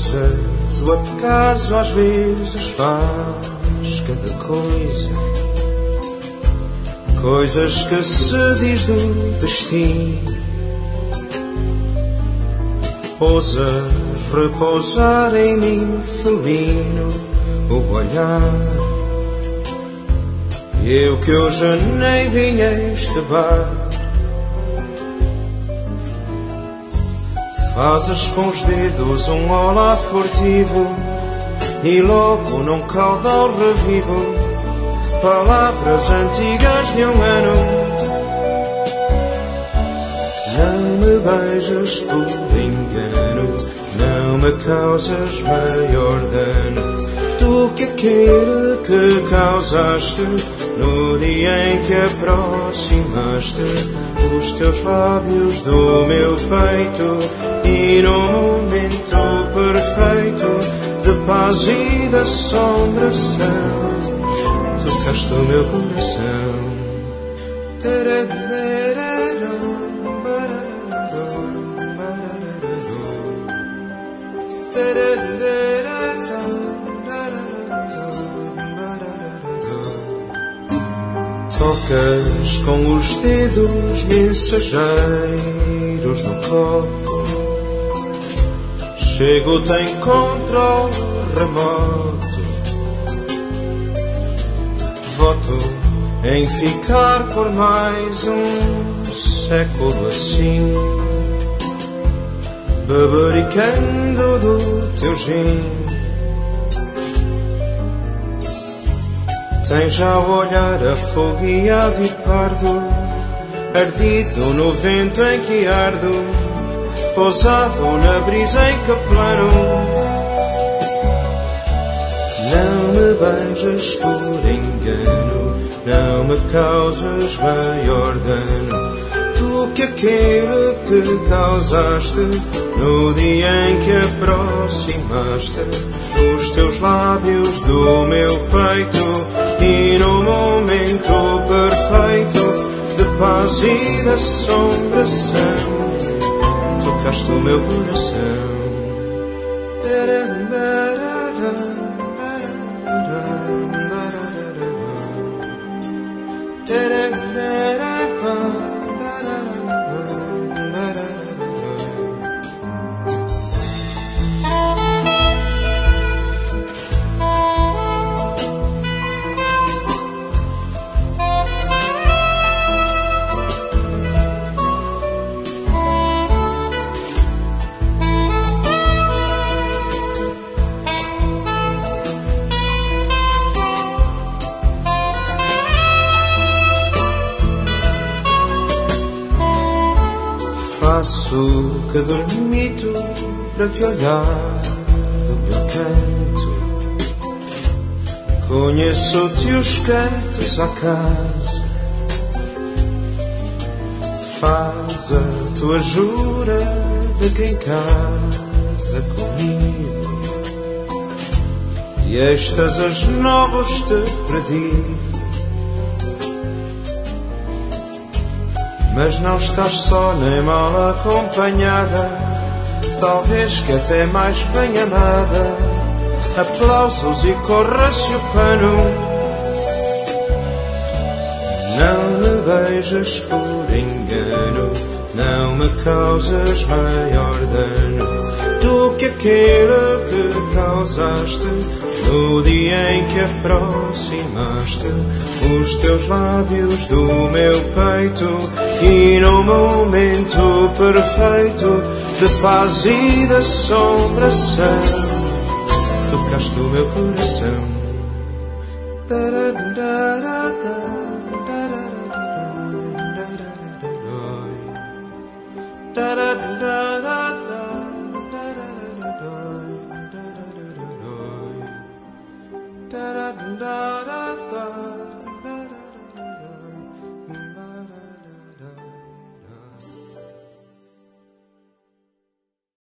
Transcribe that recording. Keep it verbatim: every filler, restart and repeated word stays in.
coisas, o acaso às vezes faz cada coisa, coisas que se diz do destino. Ousas repousar em mim felino o olhar, e eu que hoje nem vim a este bar. Fazes com os dedos um olá furtivo e logo num caudal revivo palavras antigas de um ano. Não me beijas por engano, não me causas maior dano do que aquele que causaste no dia em que aproximaste os teus lábios do meu peito. E no momento perfeito de paz e de assombração, tocaste o meu coração. Tocas com os dedos mensageiros no copo, chego-te em encontro remoto. Voto em ficar por mais um século assim, bebericando do teu gin. Tens já o olhar afogueado e pardo, ardido no vento em que ardo, pousado na brisa em que plano. Não me beijas por engano, não me causas maior dano do que aquele que causaste no dia em que aproximaste os teus lábios do meu peito. E no momento perfeito de paz e de assombração, tocaste o meu coração. Faço que dormito para te olhar do meu canto, conheço-te os cantos à casa, faz a tua jura de quem casa comigo, e estas as novas te perdi. Mas não estás só nem mal acompanhada, talvez que até mais bem amada. Aplausos e corra-se o pano. Não me beijas por engano, não me causas maior dano do que aquele que causaste no dia em que aproximaste os teus lábios do meu peito. E no momento perfeito de paz e de assombração, tocaste o meu coração. Da da da